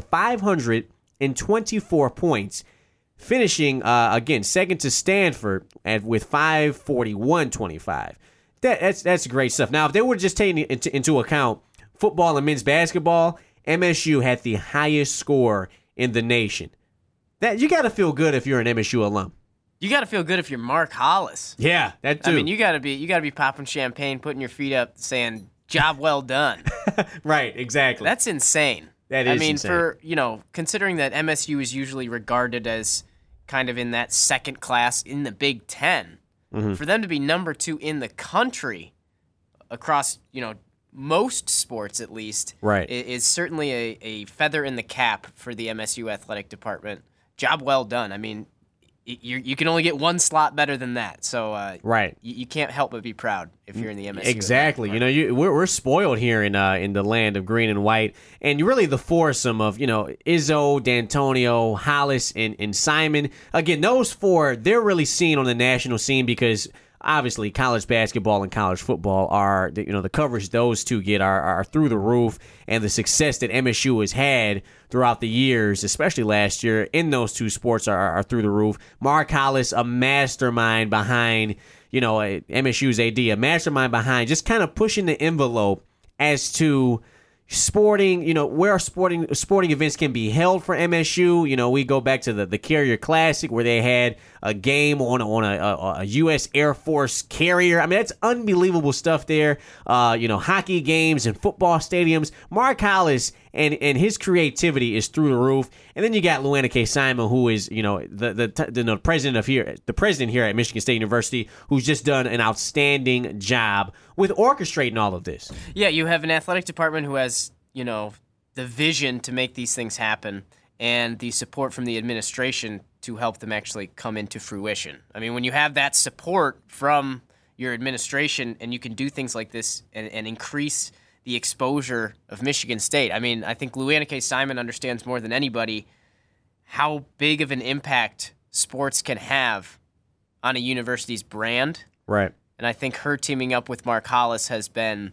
524 points, finishing again second to Stanford with 541.25. That's great stuff. Now, if they were just taking into account football and men's basketball, MSU had the highest score in the nation. That you got to feel good if you're an MSU alum. You got to feel good if you're Mark Hollis. Yeah, that too. I mean, you got to be popping champagne, putting your feet up, saying "Job well done." Right, exactly. That's insane. That is insane. For considering that MSU is usually regarded as kind of in that second class in the Big Ten, for them to be number 2 in the country across most sports, at least, right, is certainly a feather in the cap for the MSU athletic department. Job well done. I mean, you can only get one slot better than that. So right, you can't help but be proud if you're in the MSU. Exactly. We're spoiled here in the land of green and white, and really the foursome of Izzo, D'Antonio, Hollis, and Simon. Again, those 4, they're really seen on the national scene because obviously college basketball and college football are the coverage those two get are through the roof, and the success that MSU has had throughout the years, especially last year, in those two sports are through the roof. Mark Hollis, a mastermind behind MSU's AD, a mastermind behind just kind of pushing the envelope as to sporting, where sporting events can be held for MSU. We go back to the Carrier Classic where they had a game on a U.S. Air Force carrier. I mean, that's unbelievable stuff there. Hockey games and football stadiums. Mark Hollis and his creativity is through the roof. And then you got Luana K. Simon, who is the president here at Michigan State University, who's just done an outstanding job with orchestrating all of this. Yeah, you have an athletic department who has the vision to make these things happen, and the support from the administration to help them actually come into fruition. I mean, when you have that support from your administration and you can do things like this and increase the exposure of Michigan State, I mean, I think Luana K. Simon understands more than anybody how big of an impact sports can have on a university's brand. Right. And I think her teaming up with Mark Hollis has been,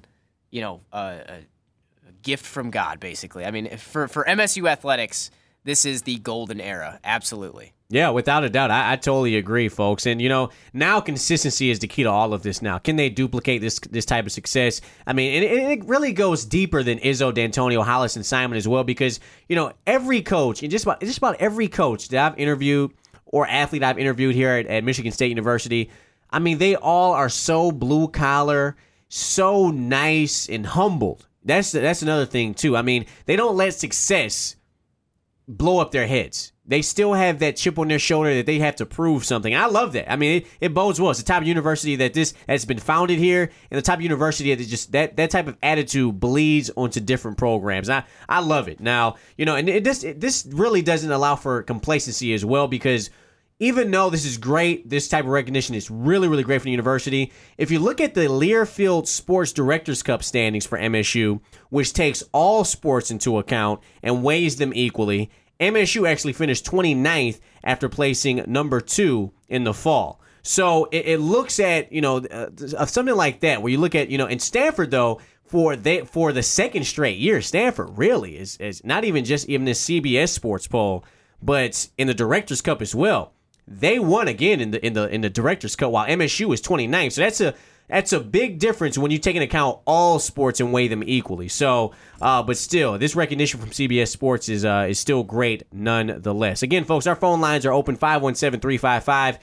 a gift from God, basically. I mean, for MSU athletics, this is the golden era. Absolutely. Yeah, without a doubt. I totally agree, folks. And, now consistency is the key to all of this now. Can they duplicate this type of success? I mean, and it really goes deeper than Izzo, D'Antonio, Hollis, and Simon as well because, every coach, and just about every coach that I've interviewed or athlete I've interviewed here at Michigan State University, I mean, they all are so blue-collar, so nice and humbled. That's another thing, too. I mean, they don't let success blow up their heads. They still have that chip on their shoulder that they have to prove something. I love that. I mean, it bodes well. It's the type of university that this has been founded here, and the type of university that just that type of attitude bleeds onto different programs. I love it. Now, and this really doesn't allow for complacency as well because even though this is great, this type of recognition is really, really great for the university. If you look at the Learfield Sports Directors Cup standings for MSU, which takes all sports into account and weighs them equally, MSU actually finished 29th after placing number 2 in the fall. So it looks at, something like that, where you look at, in Stanford, though, for the second straight year, Stanford really is not even just in this CBS Sports poll, but in the Directors Cup as well. They won again in the Directors Cup, while MSU is 29th. So that's a big difference when you take into account all sports and weigh them equally. So, but still, this recognition from CBS Sports is still great nonetheless. Again, folks, our phone lines are open 517-355-9527,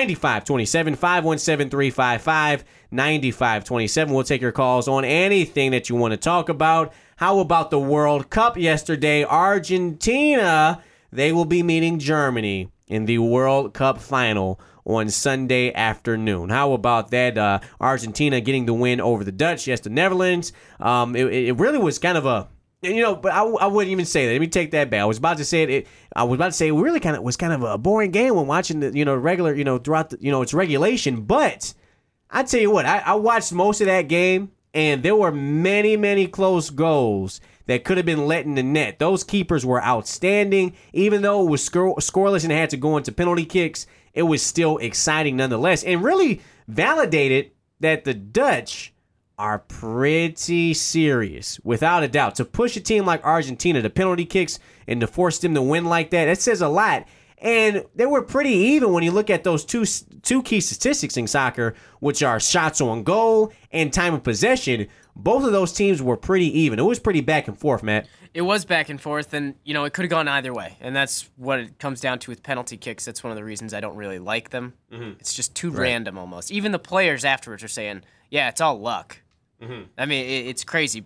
517-355-9527. We'll take your calls on anything that you want to talk about. How about the World Cup yesterday? Argentina, they will be meeting Germany in the World Cup final on Sunday afternoon. How about that? Argentina getting the win over the Dutch, yes, the Netherlands. It really was kind of a, but I wouldn't even say that. Let me take that back. I was about to say it. I was about to say it really was kind of a boring game when watching the, regular, throughout the, its regulation. But I tell you what, I watched most of that game, and there were many, many close goals that could have been let in the net. Those keepers were outstanding. Even though it was scoreless and had to go into penalty kicks, it was still exciting nonetheless, and really validated that the Dutch are pretty serious, without a doubt. To push a team like Argentina to penalty kicks and to force them to win like that says a lot. And they were pretty even when you look at those two key statistics in soccer, which are shots on goal and time of possession. Both of those teams were pretty even. It was pretty back and forth, Matt. It was back and forth, and, it could have gone either way. And that's what it comes down to with penalty kicks. That's one of the reasons I don't really like them. Mm-hmm. It's just too random almost. Even the players afterwards are saying, yeah, it's all luck. Mm-hmm. I mean, it's crazy.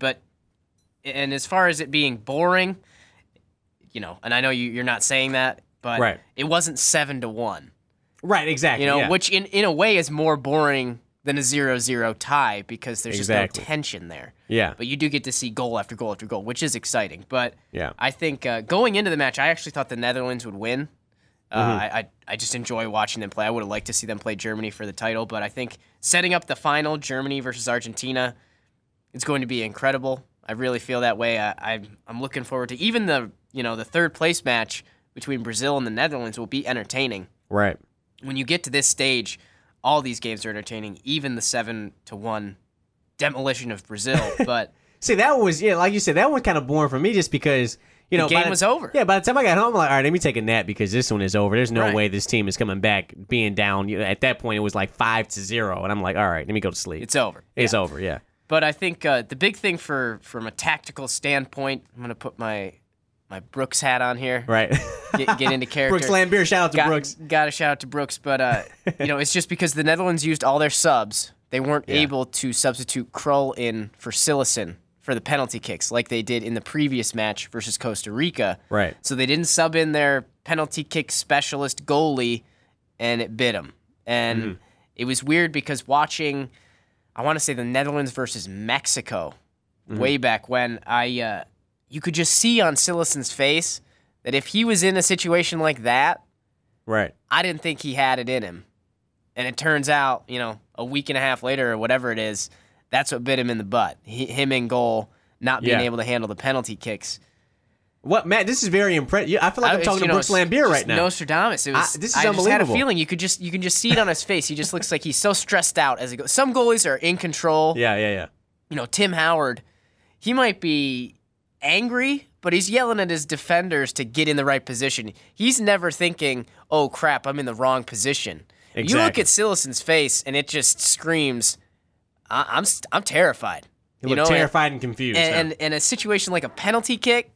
And as far as it being boring, and I know you're not saying that, but It wasn't 7-1. Right, exactly. Which in a way is more boring than a 0-0 tie because there's just no tension there. Yeah. But you do get to see goal after goal after goal, which is exciting. But I think going into the match, I actually thought the Netherlands would win. I just enjoy watching them play. I would have liked to see them play Germany for the title, but I think setting up the final, Germany versus Argentina, it's going to be incredible. I really feel that way. I'm looking forward to even the third place match between Brazil and the Netherlands will be entertaining. Right. When you get to this stage, all these games are entertaining, even the 7-1 demolition of Brazil. But see, that was, like you said, that one kind of boring for me just because, the game was over. Yeah, by the time I got home, I'm like, all right, let me take a nap because this one is over. There's no way this team is coming back being down. At that point, it was like 5-0, and I'm like, all right, let me go to sleep. It's over. It's over, yeah. But I think the big thing from a tactical standpoint, I'm going to put my Brooks hat on here. Right. Get into character. Brooks Lambier, shout out to Brooks. Got to shout out to Brooks. But, it's just because the Netherlands used all their subs. They weren't able to substitute Krul in for Cillessen for the penalty kicks like they did in the previous match versus Costa Rica. Right. So they didn't sub in their penalty kick specialist goalie, and it bit them. And it was weird because watching, I want to say the Netherlands versus Mexico way back when, you could just see on Cillessen's face that if he was in a situation like that, I didn't think he had it in him. And it turns out, a week and a half later or whatever it is, that's what bit him in the butt. Him in goal, not being able to handle the penalty kicks. What, Matt? This is very impressive. I feel like I'm talking to Brooks Lambier right now. Nostradamus. This is unbelievable. I just had a feeling you can just see it on his face. He just looks like he's so stressed out as he goes. Some goalies are in control. Yeah. Tim Howard, he might be angry, but he's yelling at his defenders to get in the right position. He's never thinking, "Oh crap, I'm in the wrong position." Exactly. You look at Cillessen's face, and it just screams, "I'm terrified." He looked terrified and confused. And in a situation like a penalty kick,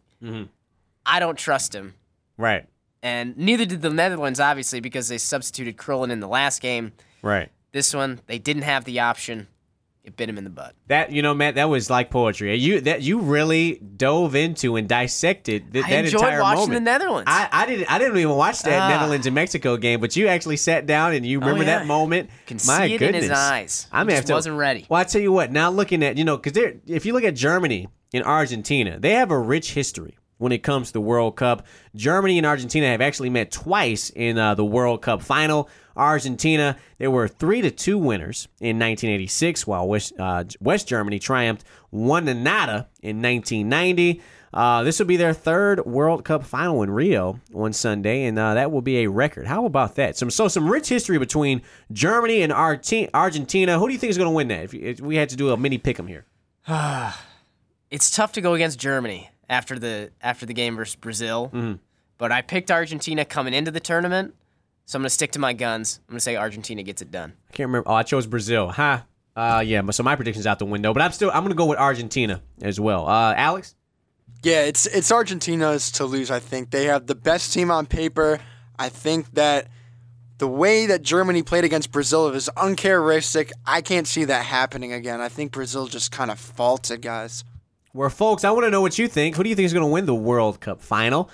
I don't trust him. Right. And neither did the Netherlands, obviously, because they substituted Krullen in the last game. Right. This one, they didn't have the option. It bit him in the butt. That, Matt, that was like poetry. You really dove into and dissected that entire moment. I enjoyed watching the Netherlands. I didn't even watch that Netherlands and Mexico game, but you actually sat down and you remember that moment. Can see it in his eyes. I just wasn't ready. Well, I tell you what. Now looking at, because if you look at Germany and Argentina, they have a rich history when it comes to the World Cup. Germany and Argentina have actually met twice in the World Cup final. Argentina, they were 3-2 winners in 1986, while West Germany triumphed 1-0 in 1990. This will be their third World Cup final in Rio on Sunday, and that will be a record. How about that? Some rich history between Germany and Argentina. Who do you think is going to win that? If we had to do a mini pick'em here, It's tough to go against Germany after the game versus Brazil, but I picked Argentina coming into the tournament, so I'm going to stick to my guns. I'm going to say Argentina gets it done. I can't remember. Oh, I chose Brazil. Yeah. So my prediction's out the window, but I'm going to go with Argentina as well. Alex? Yeah, it's Argentina's to lose, I think. They have the best team on paper. I think that the way that Germany played against Brazil is uncharacteristic. I can't see that happening again. I think Brazil just kind of faulted, guys. Well, folks, I want to know what you think. Who do you think is going to win the World Cup final?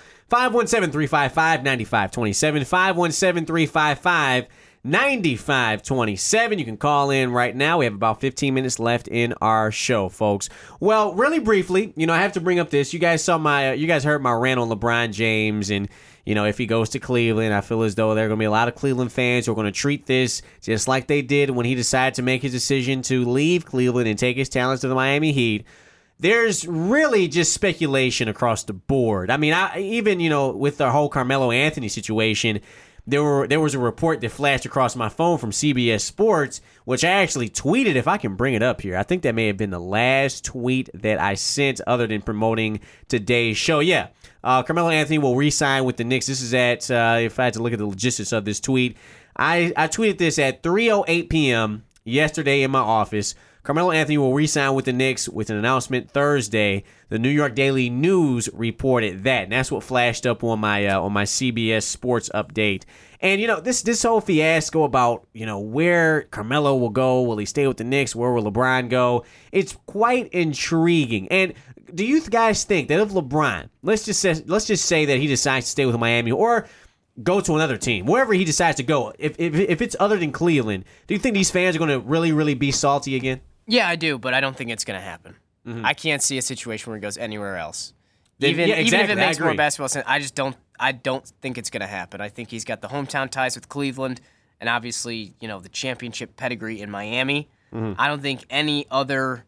517-355-9527. 517-355-9527. You can call in right now. We have about 15 minutes left in our show, folks. Well, really briefly, I have to bring up this. You guys heard my rant on LeBron James, and if he goes to Cleveland, I feel as though there are going to be a lot of Cleveland fans who are going to treat this just like they did when he decided to make his decision to leave Cleveland and take his talents to the Miami Heat. There's really just speculation across the board. I mean, even with the whole Carmelo Anthony situation, there was a report that flashed across my phone from CBS Sports, which I actually tweeted, if I can bring it up here. I think that may have been the last tweet that I sent other than promoting today's show. Yeah, Carmelo Anthony will re-sign with the Knicks. This is at, if I had to look at the logistics of this tweet, I tweeted this at 3:08 p.m. yesterday in my office. Carmelo Anthony will re-sign with the Knicks with an announcement Thursday. The New York Daily News reported that, and that's what flashed up on my CBS Sports update. And this whole fiasco about where Carmelo will go, will he stay with the Knicks? Where will LeBron go? It's quite intriguing. And do you guys think that if LeBron, let's just say that he decides to stay with Miami or go to another team, wherever he decides to go, if it's other than Cleveland, do you think these fans are going to really, really be salty again? Yeah, I do, but I don't think it's going to happen. I can't see a situation where he goes anywhere else. Even if it makes more basketball sense, I don't think it's going to happen. I think he's got the hometown ties with Cleveland and obviously, the championship pedigree in Miami. I don't think any other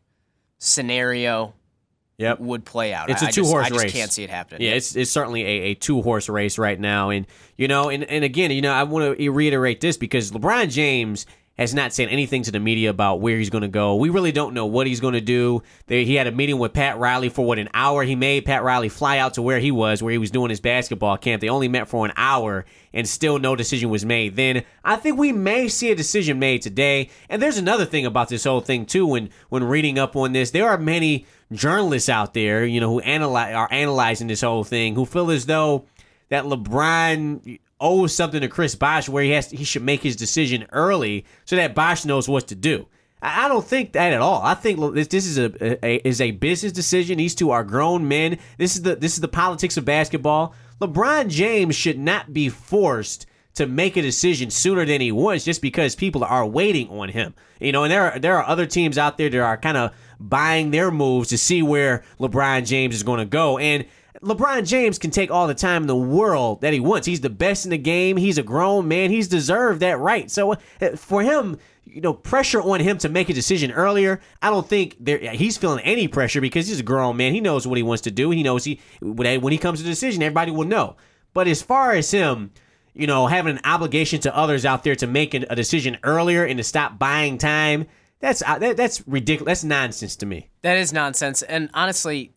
scenario would play out. It's a two-horse race. I just can't see it happening. Yeah, it's certainly a two-horse race right now. And, and again, I want to reiterate this because LeBron James has not said anything to the media about where he's going to go. We really don't know what he's going to do. He had a meeting with Pat Riley for, an hour. He made Pat Riley fly out to where he was doing his basketball camp. They only met for an hour, and still no decision was made. Then I think we may see a decision made today. And there's another thing about this whole thing, too, when reading up on this. There are many journalists out there, who are analyzing this whole thing, who feel as though that LeBron owes something to Chris Bosh where he should make his decision early so that Bosh knows what to do. I don't think that at all. I think this is a business decision. These two are grown men. This is the politics of basketball. LeBron James should not be forced to make a decision sooner than he wants just because people are waiting on him. And there are other teams out there that are kind of buying their moves to see where LeBron James is going to go. And LeBron James can take all the time in the world that he wants. He's the best in the game. He's a grown man. He's deserved that right. So for him, pressure on him to make a decision earlier, I don't think he's feeling any pressure because he's a grown man. He knows what he wants to do. He knows when he comes to a decision, everybody will know. But as far as him, having an obligation to others out there to make a decision earlier and to stop buying time, that's ridiculous. That's nonsense to me. That is nonsense. And honestly,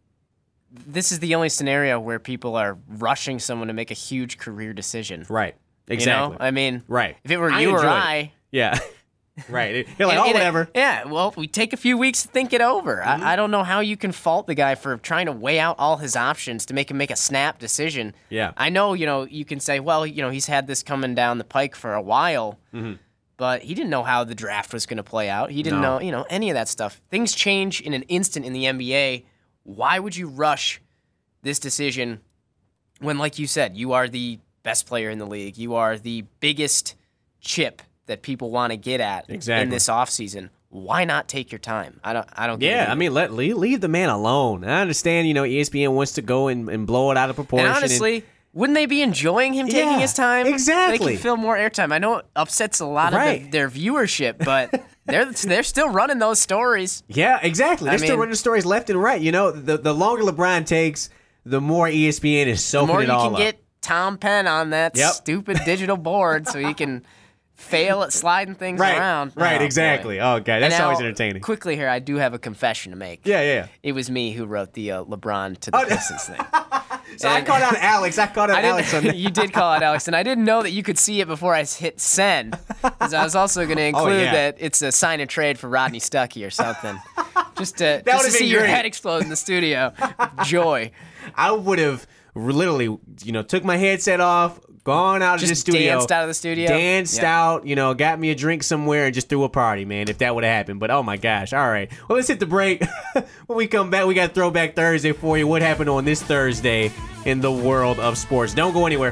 this is the only scenario where people are rushing someone to make a huge career decision. Right. Exactly. I mean, right. If it were you or I. Yeah. Right. You're like, whatever. Well, we take a few weeks to think it over. I don't know how you can fault the guy for trying to weigh out all his options to make him make a snap decision. Yeah. I know, you can say, well, he's had this coming down the pike for a while, but he didn't know how the draft was going to play out. He didn't know, any of that stuff. Things change in an instant in the NBA. Why would you rush this decision when, like you said, you are the best player in the league? You are the biggest chip that people want to get at in this offseason. why not take your time? I don't. Get it Yeah, either. I mean, leave the man alone. I understand, ESPN wants to go and blow it out of proportion. And honestly, wouldn't they be enjoying him taking Yeah, his time? exactly. They can fill more airtime. I know it upsets a lot Right. of their viewership, but they're still running those stories. Yeah, exactly. They're still mean- running stories left and right. The longer LeBron takes, the more ESPN is The soaking more it you all can up. get Tom Penn on that Yep. stupid digital board so he can fail at sliding things Right, around. right, Oh, exactly. boy. Oh, God, that's And now, always entertaining. Quickly here, I do have a confession to make. Yeah. It was me who wrote the LeBron to the Pistons thing. So I called out Alex. Alex on that. You did call out Alex, and I didn't know that you could see it before I hit send. Because I was also going to include yeah. that it's a sign and trade for Rodney Stuckey or something. Just to would've see been your great. head explode in the studio. Joy. I would have literally, took my headset off, gone out of the Just studio. danced out of the studio? Danced Yeah. out, got me a drink somewhere and just threw a party, man, if that would have happened. But, oh, my gosh. All right. Well, let's hit the break. When we come back, we got Throwback Thursday for you. What happened on this Thursday in the world of sports? Don't go anywhere.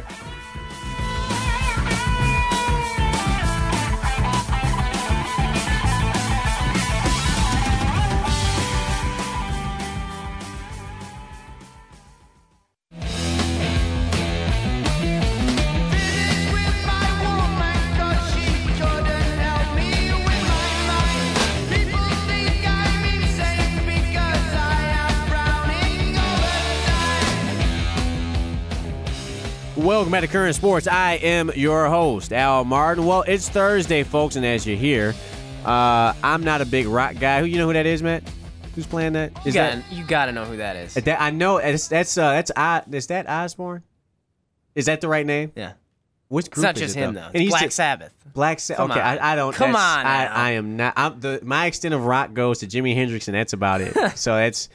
Welcome back to Current Sports. I am your host, Al Martin. Well, it's Thursday, folks, and as you hear, I'm not a big rock guy. You know who that is, Matt? Who's playing that? You gotta know who that is. That I know. Is that Osborne? Is that the right name? Yeah. Which It's group not is just it, him, though? though. And It's he's Black Sabbath. Black Sabbath. Come Okay, on. I don't. Come that's- on now. I am not. My extent of rock goes to Jimi Hendrix, and that's about it. So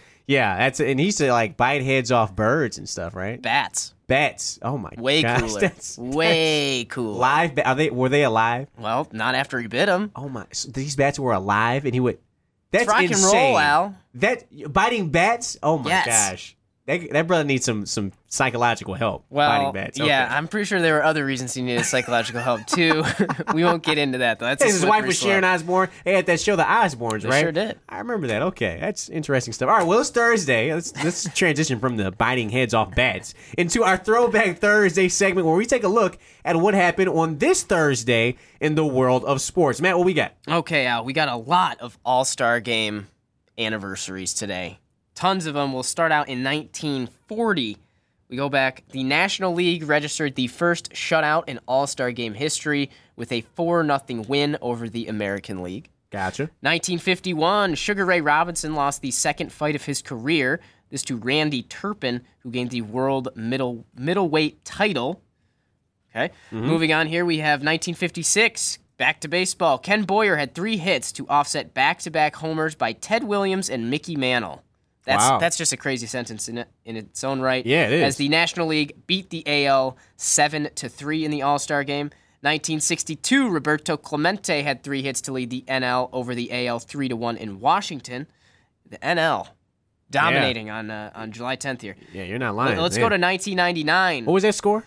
and he used to like bite heads off birds and stuff, right? Bats. Bats. Oh my Way gosh, cooler. Way cooler. Live. Were they alive? Well, not after he bit him. Oh my! So these bats were alive, and he would. That's Rock and insane. roll, Al. That biting bats. Oh my Yes. gosh! That brother needs some psychological help. Well, biting bats. yeah, Okay. I'm pretty sure there were other reasons he needed psychological help too. We won't get into that though. That's a His wife slippery was slope. Sharon Osbourne. They had that show, The Osbournes, They right? sure did. I remember that. Okay, that's interesting stuff. All right, well, it's Thursday. Let's transition from the biting heads off bats into our Throwback Thursday segment where we take a look at what happened on this Thursday in the world of sports. Matt, what we got? Okay, Al, we got a lot of All-Star Game anniversaries today. Tons of them. We'll start out in 1940. We go back. The National League registered the first shutout in All-Star Game history with a 4-0 win over the American League. Gotcha. 1951, Sugar Ray Robinson lost the second fight of his career. This to Randy Turpin, who gained the world middleweight title. Okay. Moving on here, we have 1956. Back to baseball. Ken Boyer had 3 hits to offset back-to-back homers by Ted Williams and Mickey Mantle. Wow. That's just a crazy sentence in its own right. Yeah, it is. As the National League beat the AL 7-3 in the All-Star game. 1962, Roberto Clemente had 3 hits to lead the NL over the AL 3-1 in Washington. The NL dominating on July 10th here. Yeah, you're not lying. Let's man. go to 1999. What was that score?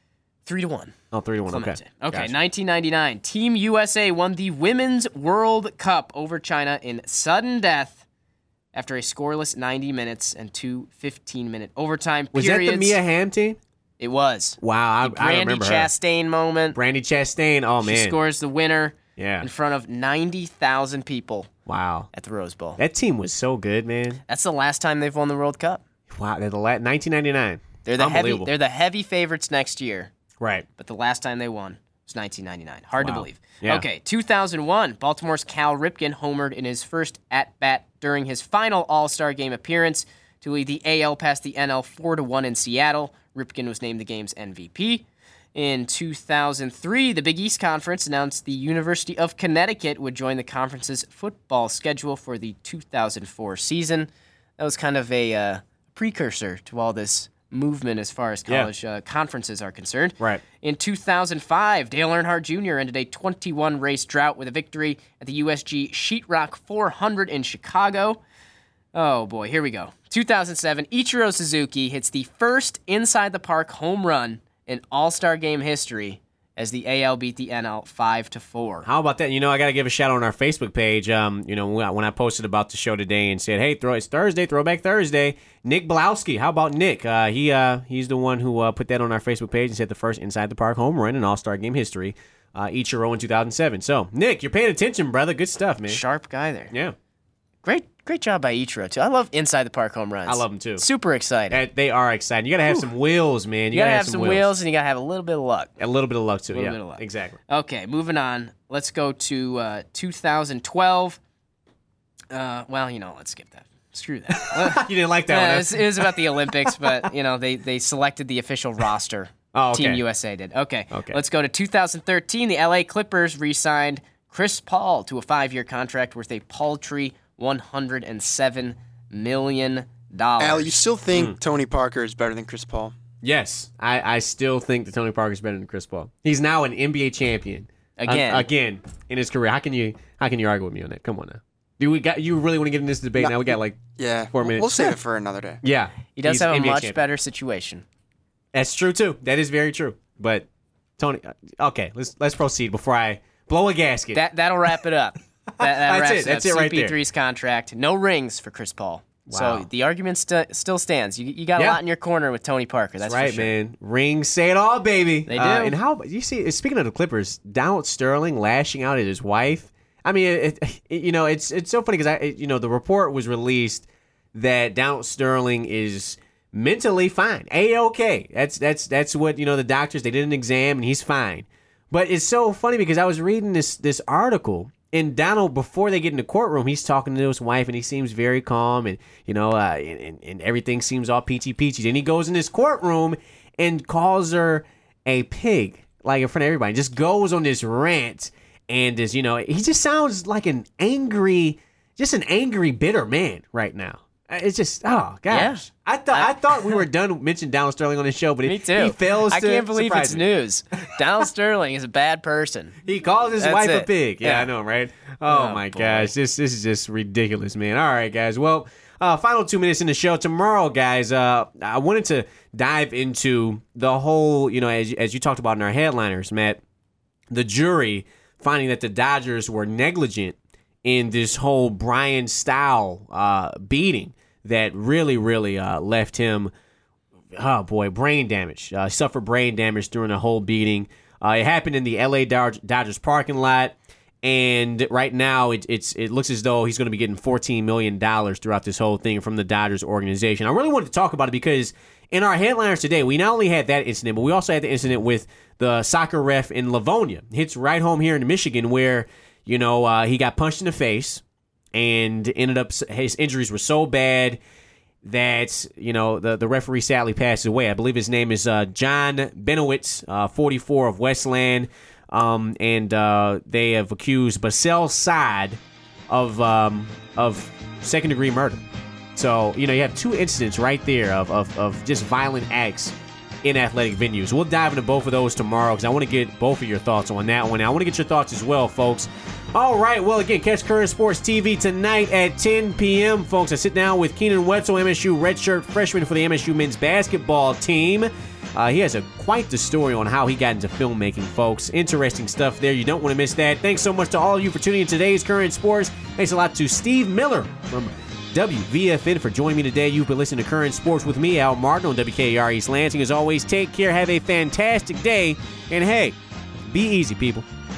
3-1. Oh, 3-1. Okay. Clemente. Okay, Gotcha. 1999. Team USA won the Women's World Cup over China in sudden death after a scoreless 90 minutes and 2 15-minute overtime Was periods. that the Mia Hamm team? It was. Wow, I Brandy remember her. Chastain moment. Brandy Chastain. Oh, She man. scores the winner Yeah. in front of 90,000 people Wow. at the Rose Bowl. That team was so good, man. That's the last time they've won the World Cup. Wow. They're 1999. They're Unbelievable. the heavy favorites next year. Right. But the last time they won was 1999. Hard to Wow. believe. Yeah. Okay, 2001, Baltimore's Cal Ripken homered in his first at-bat during his final All-Star Game appearance to lead the AL past the NL 4-1 in Seattle. Ripken was named the game's MVP. In 2003, the Big East Conference announced the University of Connecticut would join the conference's football schedule for the 2004 season. That was kind of a precursor to all this movement as far as college conferences are concerned. Right. In 2005, Dale Earnhardt Jr. ended a 21-race drought with a victory at the USG Sheetrock 400 in Chicago. Oh, boy, here we go. 2007, Ichiro Suzuki hits the first inside-the-park home run in All-Star Game history as the AL beat the NL 5-4. How about that? I got to give a shout out on our Facebook page. When I posted about the show today and said, "Hey, it's Thursday, Throwback Thursday." Nick Blowski, how about Nick? He's the one who put that on our Facebook page and said the first Inside the Park home run in All-Star Game history, Ichiro in 2007. So, Nick, you're paying attention, brother. Good stuff, man. Sharp guy there. Yeah. Great job by Ichiro, too. I love Inside the Park home runs. I love them, too. Super exciting. They are exciting. You got to have some wheels, man. You got to have some wheels, and you got to have a little bit of luck. A little bit of luck, too. A little bit of luck. Exactly. Okay, moving on. Let's go to 2012. Let's skip that. Screw that. You didn't like that one. It was about the Olympics, but, they selected the official roster. Oh, okay. Team USA did. Okay. Let's go to 2013. The LA Clippers re-signed Chris Paul to a 5-year contract worth a paltry $107 million. Al, you still think Tony Parker is better than Chris Paul? Yes, I still think that Tony Parker is better than Chris Paul. He's now an NBA champion again in his career. How can you argue with me on that? Come on now. You really want to get in this debate now? We got 4 minutes. We'll save it for another day. Yeah, he does have a NBA much champion. better situation. That's true too. That is very true. But Tony, okay, let's proceed before I blow a gasket. That'll wrap it up. That's it right there. CP3's contract. No rings for Chris Paul. Wow. So the argument still stands. You got a lot in your corner with Tony Parker. That's right, for sure. Man. Rings say it all, baby. They do. And how you see? Speaking of the Clippers, Donald Sterling lashing out at his wife. I mean, it's so funny because the report was released that Donald Sterling is mentally fine, A-OK. That's what the doctors, they did an exam and he's fine. But it's so funny because I was reading this article. And Donald, before they get in the courtroom, he's talking to his wife, and he seems very calm, and and everything seems all peachy. Then he goes in this courtroom and calls her a pig, like in front of everybody. Just goes on this rant, and he just sounds like an angry, bitter man right now. It's just, oh gosh. Yeah. I thought we were done mentioning Donald Sterling on the show, but Me too. he fails to I can't believe surprise it's me. news. Donald Sterling is a bad person. He calls his That's wife a it. pig. Yeah, Yeah. I know, right? Oh my boy. gosh. This is just ridiculous, man. All right, guys. Well, final 2 minutes in the show. Tomorrow, guys, I wanted to dive into the whole, as you talked about in our headliners, Matt, the jury finding that the Dodgers were negligent in this whole Brian Style beating that really left him, brain damage. Suffered brain damage during the whole beating. It happened in the LA Dodgers parking lot, and right now it looks as though he's going to be getting $14 million throughout this whole thing from the Dodgers organization. I really wanted to talk about it because in our headliners today, we not only had that incident, but we also had the incident with the soccer ref in Livonia. Hits right home here in Michigan where, he got punched in the face and ended up, his injuries were so bad that, the referee sadly passed away. I believe his name is John Benowitz, 44 of Westland. And they have accused Basel Saad of second-degree murder. So, you have two incidents right there of just violent acts in athletic venues. We'll dive into both of those tomorrow because I want to get both of your thoughts on that one. I want to get your thoughts as well, folks. All right, well, again, catch Current Sports TV tonight at 10 p.m., folks. I sit down with Keenan Wetzel, MSU redshirt freshman for the MSU men's basketball team. He has quite the story on how he got into filmmaking, folks. Interesting stuff there. You don't want to miss that. Thanks so much to all of you for tuning in to today's Current Sports. Thanks a lot to Steve Miller from WVFN for joining me today. You've been listening to Current Sports with me, Al Martin, on WKR East Lansing. As always, take care, have a fantastic day, and hey, be easy, people.